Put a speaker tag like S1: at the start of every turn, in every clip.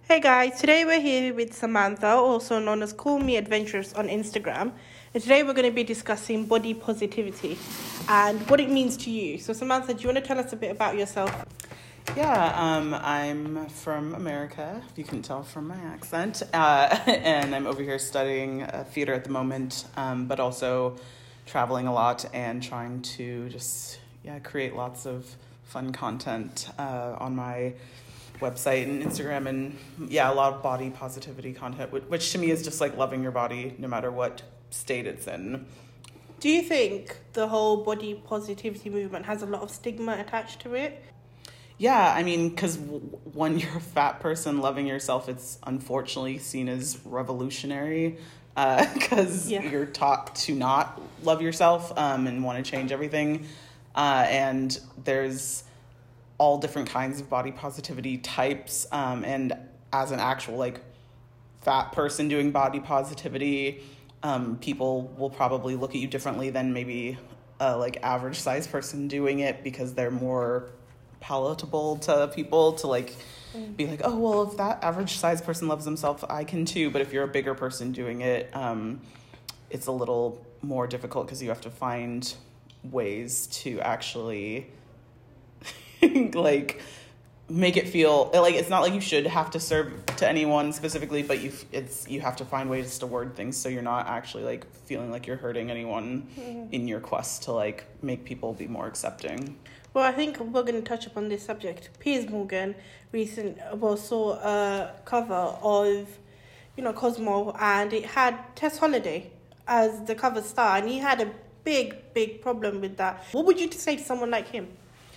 S1: Hey guys, today we're here with Samantha, also known as Call Me Adventures on Instagram. And today we're going to be discussing body positivity and what it means to you. So Samantha, do you want to tell us a bit about yourself?
S2: I'm from America, if you can tell from my accent, and I'm over here studying theater at the moment, but also traveling a lot and trying to just create lots of fun content on my website and Instagram, and a lot of body positivity content, which to me is just like loving your body no matter what state it's in.
S1: Do you think the whole body positivity movement has a lot of stigma attached to it?
S2: Yeah, I mean, because when you're a fat person, loving yourself, it's unfortunately seen as revolutionary because you're taught to not love yourself and want to change everything. And there's all different kinds of body positivity types. And as an actual fat person doing body positivity, people will probably look at you differently than maybe average size person doing it because they're more palatable to people to be like, oh, well, if that average size person loves themselves, I can too. But if you're a bigger person doing it, it's a little more difficult because you have to find ways to actually make it feel like it's not like you should have to serve to anyone specifically, but you have to find ways to word things so you're not actually feeling like you're hurting anyone in your quest to make people be more accepting.
S1: Well, I think we're going to touch upon this subject. Piers Morgan saw a cover of, Cosmo, and it had Tess Holliday as the cover star, and he had a big problem with that. What would you say to someone like him?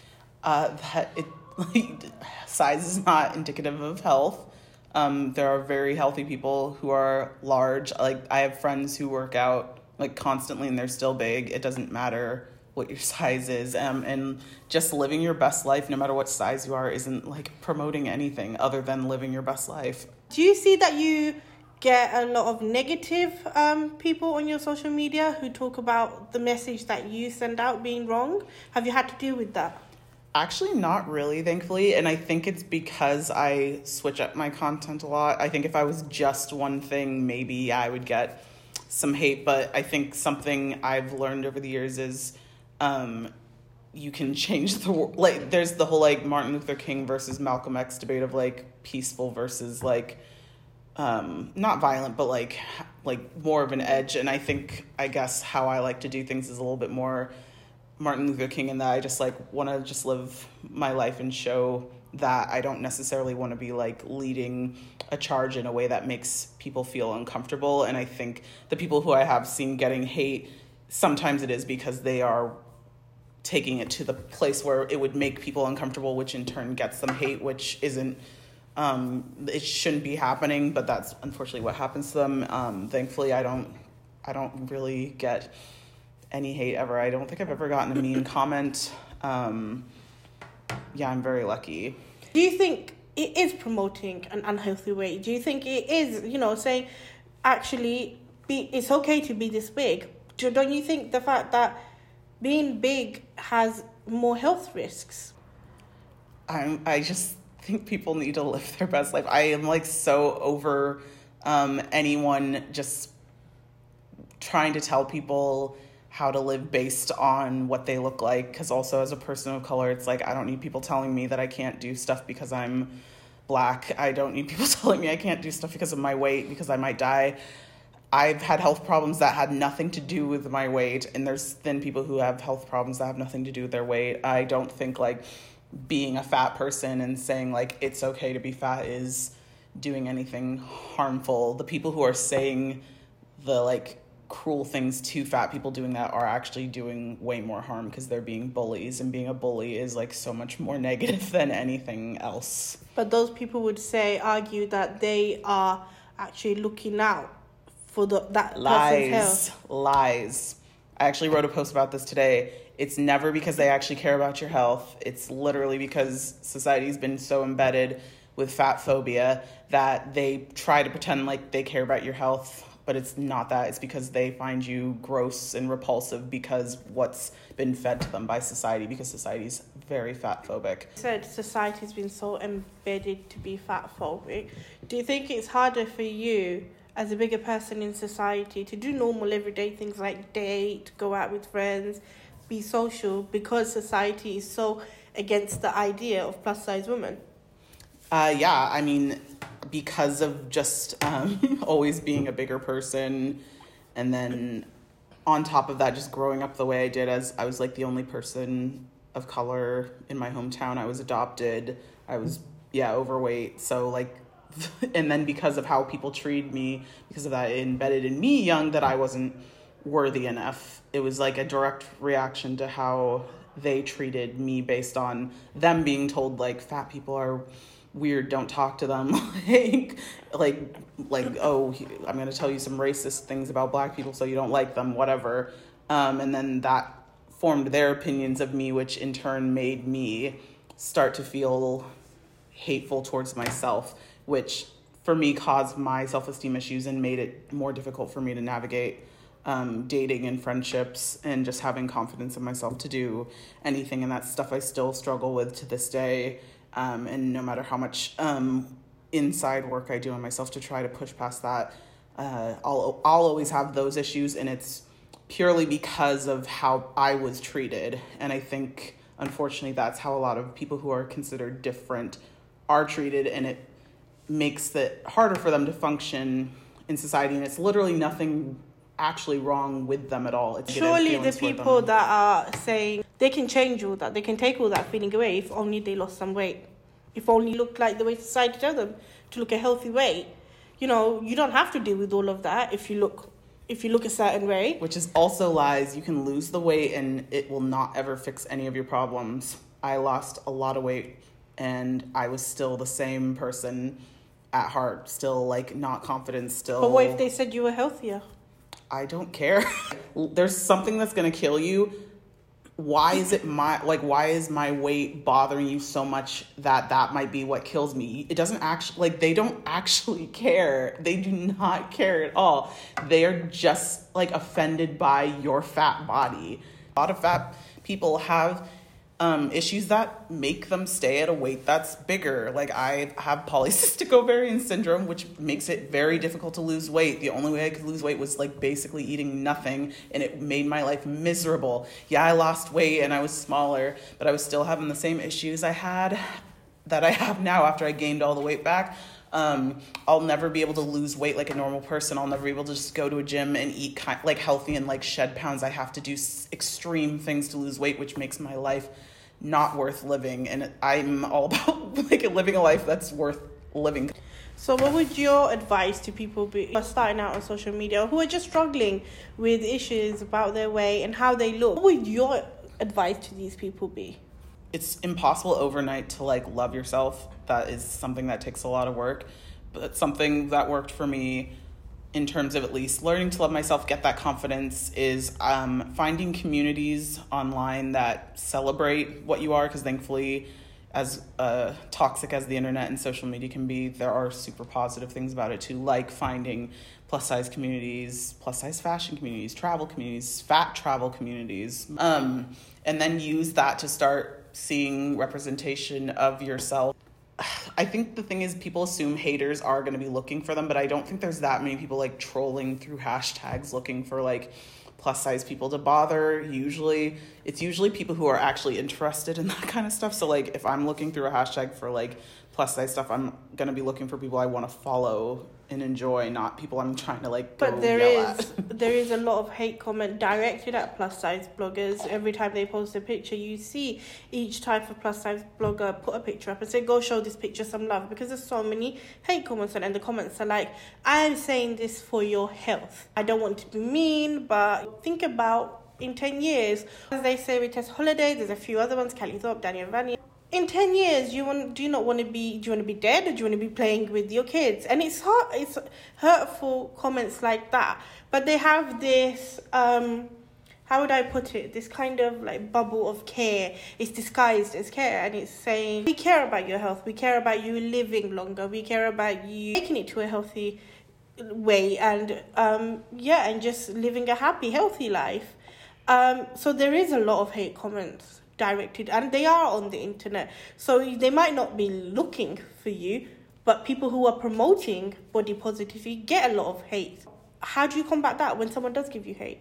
S2: Size is not indicative of health. There are very healthy people who are large. I have friends who work out constantly and they're still big. It doesn't matter what your size is, and just living your best life no matter what size you are isn't promoting anything other than living your best life.
S1: Do you see that you get a lot of negative people on your social media who talk about the message that you send out being wrong? Have you had to deal with that?
S2: Actually, not really, thankfully, and I think it's because I switch up my content a lot. I think if I was just one thing, maybe I would get some hate, but I think something I've learned over the years is you can change the world. There's the whole Martin Luther King versus Malcolm X debate of peaceful versus not violent, but more of an edge. And I guess how I like to do things is a little bit more Martin Luther King in that I just want to just live my life and show that I don't necessarily want to be leading a charge in a way that makes people feel uncomfortable. And I think the people who I have seen getting hate, sometimes it is because they are taking it to the place where it would make people uncomfortable, which in turn gets them hate, which isn't, it shouldn't be happening, but that's unfortunately what happens to them. Thankfully, I don't really get any hate ever. I don't think I've ever gotten a mean comment. I'm very lucky.
S1: Do you think it is promoting an unhealthy way? Do you think it is, saying actually it's okay to be this big? Don't you think the fact that being big has more health risks?
S2: I just think people need to live their best life. I am so over anyone just trying to tell people how to live based on what they look like, because also as a person of color, it's I don't need people telling me that I can't do stuff because I'm Black. I don't need people telling me I can't do stuff because of my weight, because I might die. I've had health problems that had nothing to do with my weight, and there's then people who have health problems that have nothing to do with their weight. I don't think being a fat person and saying it's okay to be fat is doing anything harmful. The people who are saying the cruel things to fat people doing that are actually doing way more harm because they're being bullies, and being a bully is so much more negative than anything else.
S1: But those people would argue that they are actually looking out for that person's health.
S2: Lies. I actually wrote a post about this today. It's never because they actually care about your health. It's literally because society's been so embedded with fat phobia that they try to pretend like they care about your health but it's not that. It's because they find you gross and repulsive because what's been fed to them by society, because society's very fat phobic.
S1: You said society's been so embedded to be fat phobic. Do you think it's harder for you as a bigger person in society to do normal everyday things like date, go out with friends, be social, because society is so against the idea of plus size women?
S2: Yeah, I mean, because of just always being a bigger person, and then on top of that, just growing up the way I did, as I was like the only person of color in my hometown. I was adopted. I was, overweight. So like, and then because of how people treated me, because of that, it embedded in me young that I wasn't worthy enough. It was like a direct reaction to how they treated me based on them being told like fat people are weird, don't talk to them, like oh, I'm going to tell you some racist things about black people so you don't like them, whatever. And then that formed their opinions of me, which in turn made me start to feel hateful towards myself, which for me caused my self-esteem issues and made it more difficult for me to navigate dating and friendships and just having confidence in myself to do anything. And that's stuff I still struggle with to this day. And no matter how much inside work I do on myself to try to push past that, I'll always have those issues, and it's purely because of how I was treated. And I think, unfortunately, that's how a lot of people who are considered different are treated, and it makes it harder for them to function in society. And it's literally nothing actually wrong with them at all. It's
S1: surely the people that are saying they can change all that, they can take all that feeling away if only they lost some weight, if only looked like the way society tells them to look a healthy weight. You know, you don't have to deal with all of that if you look a certain way.
S2: Which is also lies. You can lose the weight and it will not ever fix any of your problems. I lost a lot of weight and I was still the same person at heart, still like not confident, still.
S1: But what if they said you were healthier?
S2: I don't care. There's something that's going to kill you. Why is my weight bothering you so much that might be what kills me? It doesn't actually, they don't actually care. They do not care at all. They are just offended by your fat body. A lot of fat people have issues that make them stay at a weight that's bigger. Like I have polycystic ovarian syndrome, which makes it very difficult to lose weight. The only way I could lose weight was basically eating nothing, and it made my life miserable. Yeah, I lost weight and I was smaller, but I was still having the same issues I had that I have now after I gained all the weight back. I'll never be able to lose weight like a normal person. I'll never be able to just go to a gym and eat healthy and shed pounds. I have to do extreme things to lose weight, which makes my life not worth living. And I'm all about living a life that's worth living.
S1: So what would your advice to people be who are starting out on social media, who are just struggling with issues about their weight and how they look? What would your advice to these people be?
S2: It's impossible overnight to love yourself. That is something that takes a lot of work, but something that worked for me in terms of at least learning to love myself, get that confidence, is finding communities online that celebrate what you are, because thankfully, as toxic as the internet and social media can be, there are super positive things about it too, like finding plus size communities, plus size fashion communities, travel communities, fat travel communities, and then use that to start seeing representation of yourself. I think the thing is, people assume haters are going to be looking for them, but I don't think there's that many people trolling through hashtags looking for plus size people to bother. It's usually people who are actually interested in that kind of stuff. So if I'm looking through a hashtag for plus size stuff, I'm going to be looking for people I want to follow and enjoy, not people I'm trying to
S1: But there is a lot of hate comment directed at plus size bloggers. Every time they post a picture, you see each type of plus size blogger put a picture up and say, go show this picture some love, because there's so many hate comments on it, and the comments are I'm saying this for your health. I don't want to be mean, but think about in 10 years, as they say with Tess Holiday, there's a few other ones, Kelly Thorpe, Daniel Vanier. In 10 years, do you want to be dead, or do you want to be playing with your kids? And it's hurtful comments like that. But they have this, how would I put it? This kind of bubble of care. It's disguised as care, and it's saying, we care about your health. We care about you living longer. We care about you making it to a healthy way, and and just living a happy, healthy life. So there is a lot of hate comments directed, and they are on the internet. So they might not be looking for you, but people who are promoting body positivity get a lot of hate. How do you combat that when someone does give you hate?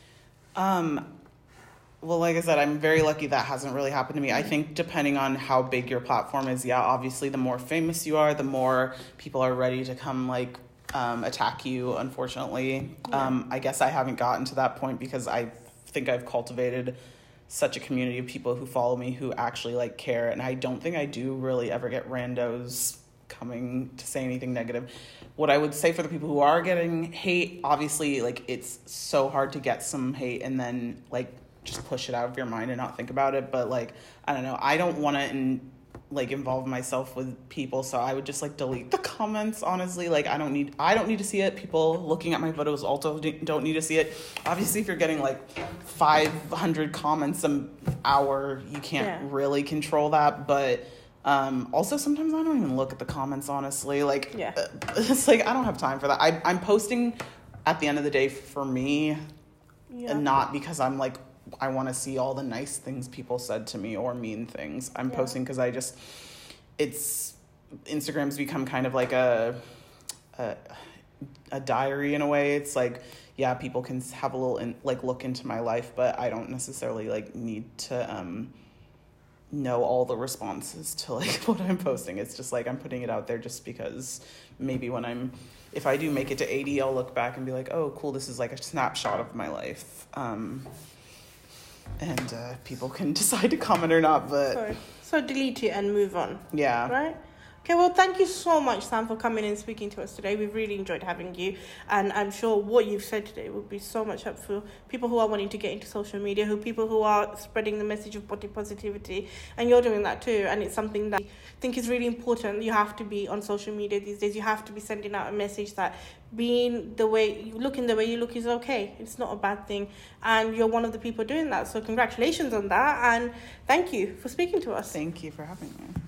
S2: Well, like I said, I'm very lucky that hasn't really happened to me. I think depending on how big your platform is, obviously the more famous you are, the more people are ready to come attack you, unfortunately. I guess I haven't gotten to that point because I think I've cultivated such a community of people who follow me who actually care, and I don't think I do really ever get randos coming to say anything negative. What I would say for the people who are getting hate, obviously it's so hard to get some hate and then just push it out of your mind and not think about it, but I don't know, I don't want to involve myself with people, so I would just delete the comments, honestly. I don't need to see it. People looking at my photos also don't need to see it. Obviously, if you're getting 500 comments an hour, you can't really control that, but also sometimes I don't even look at the comments, honestly. It's I don't have time for that. I'm posting at the end of the day for me, and not because I'm I want to see all the nice things people said to me or mean things. I'm posting because Instagram's become kind of a diary in a way. It's people can have a little look into my life, but I don't necessarily need to know all the responses to what I'm posting. It's just I'm putting it out there just because maybe if I do make it to 80, I'll look back and be oh cool, this is a snapshot of my life. And people can decide to comment or not, but...
S1: So delete it and move on.
S2: Yeah.
S1: Right? Okay, well, thank you so much, Sam, for coming and speaking to us today. We've really enjoyed having you. And I'm sure what you've said today will be so much help for people who are wanting to get into social media, people who are spreading the message of body positivity. And you're doing that too. And it's something that I think is really important. You have to be on social media these days. You have to be sending out a message that being the way you look is okay. It's not a bad thing. And you're one of the people doing that. So congratulations on that. And thank you for speaking to us.
S2: Thank you for having me.